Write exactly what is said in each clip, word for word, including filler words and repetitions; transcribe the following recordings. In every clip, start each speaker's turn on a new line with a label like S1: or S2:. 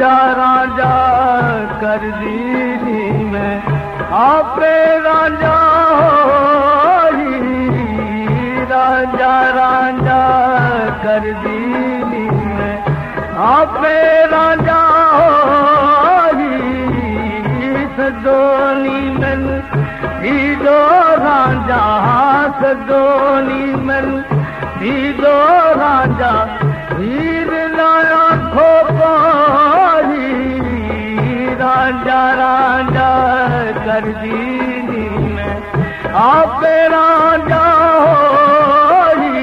S1: राजा राजा कर दीनी मैं आपे राजा होई राजा राजा कर दीनी मैं आपे राजा होई सदोनी मन दीदो राजा सदोनी मन दीदो राजा वीर लाया खो पारी राजा राजा कर दीनी मैं आपे राजा होई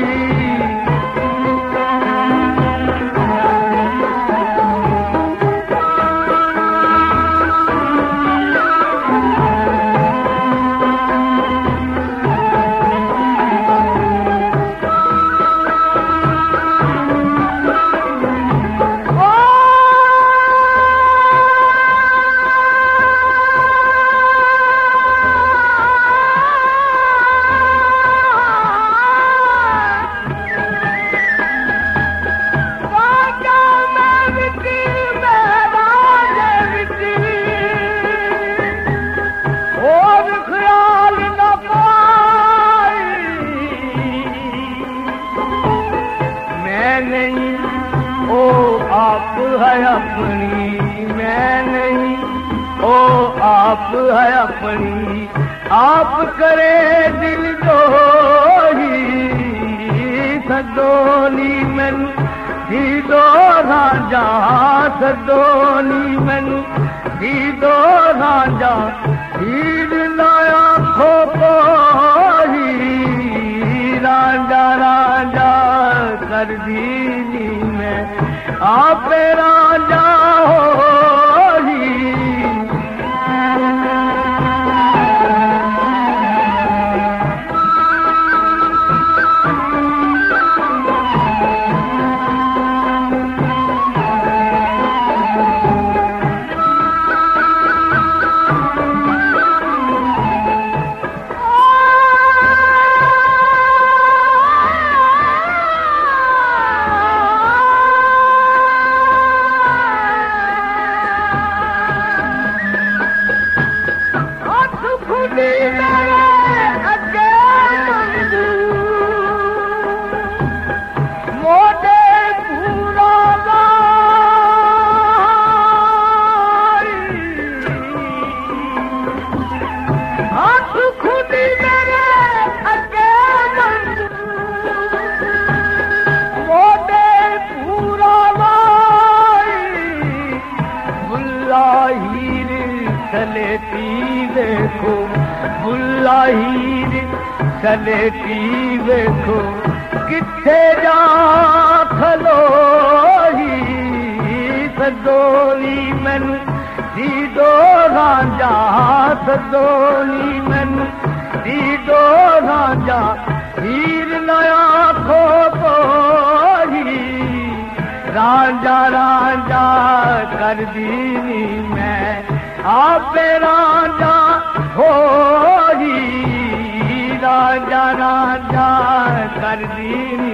S1: अपनी मैं नहीं ओ आप है अपनी आप करे दिल दोही सदोनी मन दीदो राजा सदोनी मन दीदो राजा हीर लाया खो पाही राजा राजा कर दीनी मैं आपे राजा होई देखो बुल्ला हीर सलेटी देखो किथे जा खलोही सदोनी मन दीदो राजा सदोनी मन दीदो राजा हीर नया खो पोही राजा राजा कर दीनी मैं आपे राजा होई राजा राजा कर दीनी